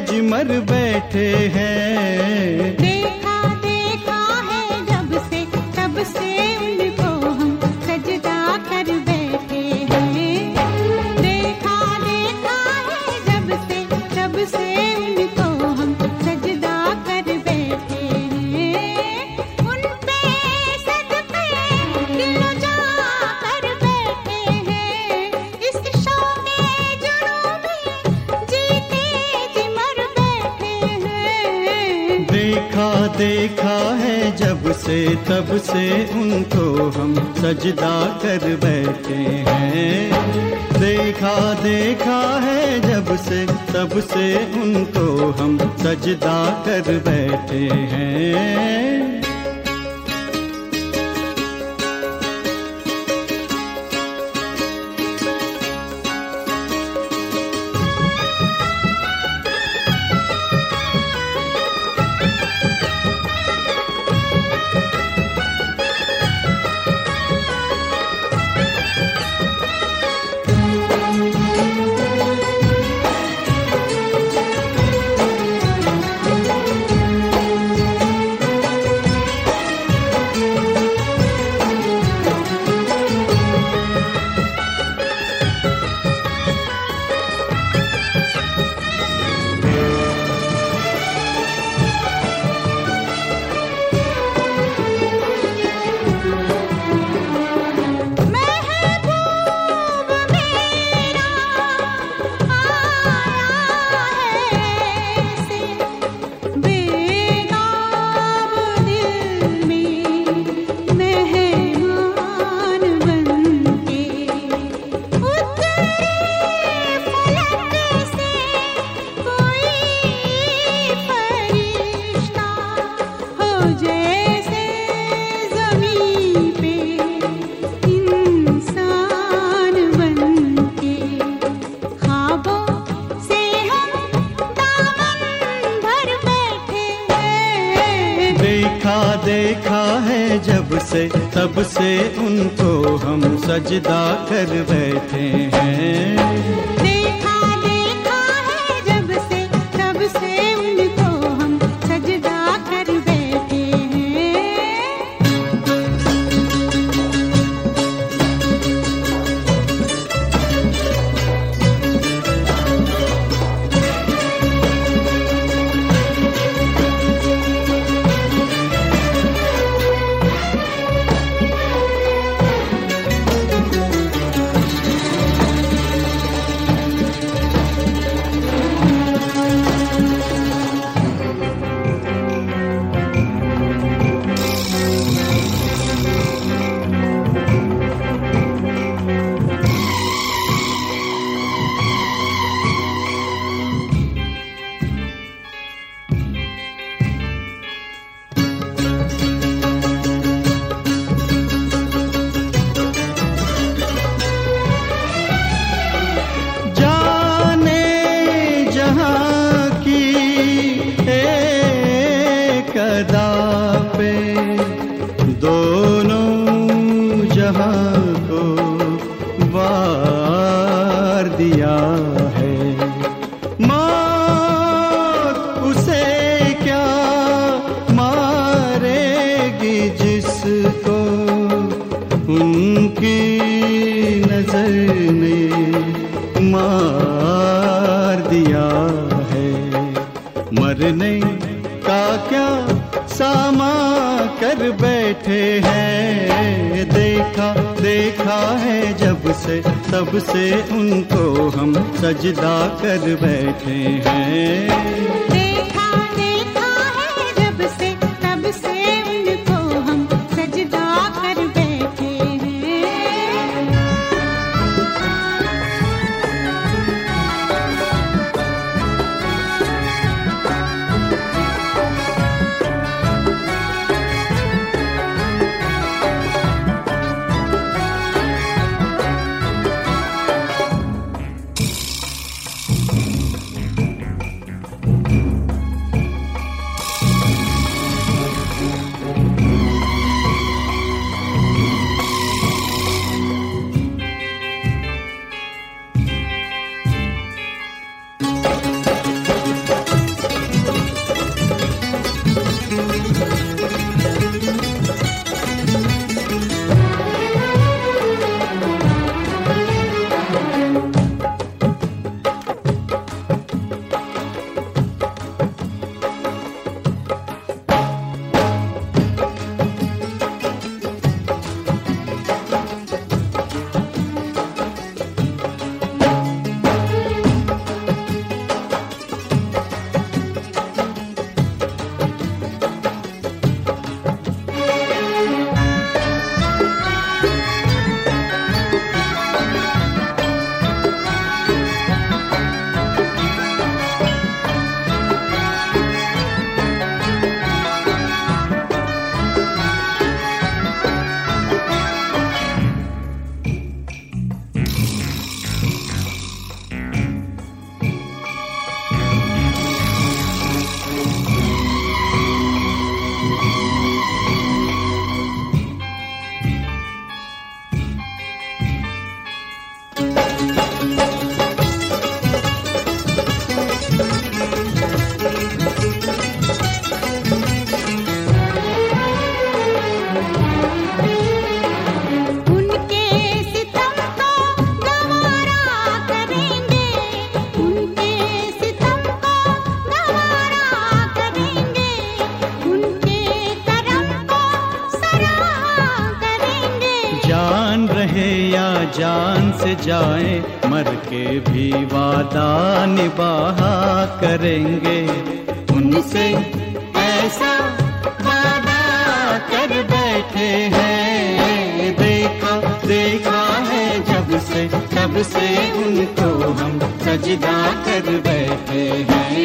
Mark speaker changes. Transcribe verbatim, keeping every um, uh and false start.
Speaker 1: जिमर बैठे हैं।
Speaker 2: देखा देखा है जब से तब से उनको हम सजदा कर बैठे हैं। देखा देखा है जब से तब से उनको हम सजदा कर बैठे हैं। उन पे सदके दिलो जा कर बैठे हैं। इस शौक़े जुनूं में जीते जी मर बैठे हैं।
Speaker 1: देखा देखा है जब से तब से उनको हम सजदा कर बैठे हैं। देखा देखा है जब से तब से उनको हम सजदा कर बैठे हैं।
Speaker 2: जैसे ज़मीं पे इंसान बनके ख्वाबों से हम दामन भर बैठे हैं।
Speaker 1: देखा देखा है जब से तब से उनको हम सजदा कर बैठे हैं।
Speaker 2: देखा देखा है जब से तब से उनको हम सजदा कर बैठे हैं।
Speaker 1: अदा पे दोनों जहां को वार दिया है। मौत उसे क्या मारेगी जिसको उनकी नजर ने मार दिया है। मरने का क्या सामा कर बैठे हैं। देखा देखा है जब से तब से उनको हम सजदा कर बैठे हैं।
Speaker 2: देखा देखा है जब से तब से उनको हम सजदा कर बैठे हैं।
Speaker 1: Thank you. से जाएं, मर के भी वादा निभाया करेंगे। उनसे ऐसा वादा कर बैठे हैं, देखा देखा है जब से, तब से उनको हम सजदा कर बैठे हैं।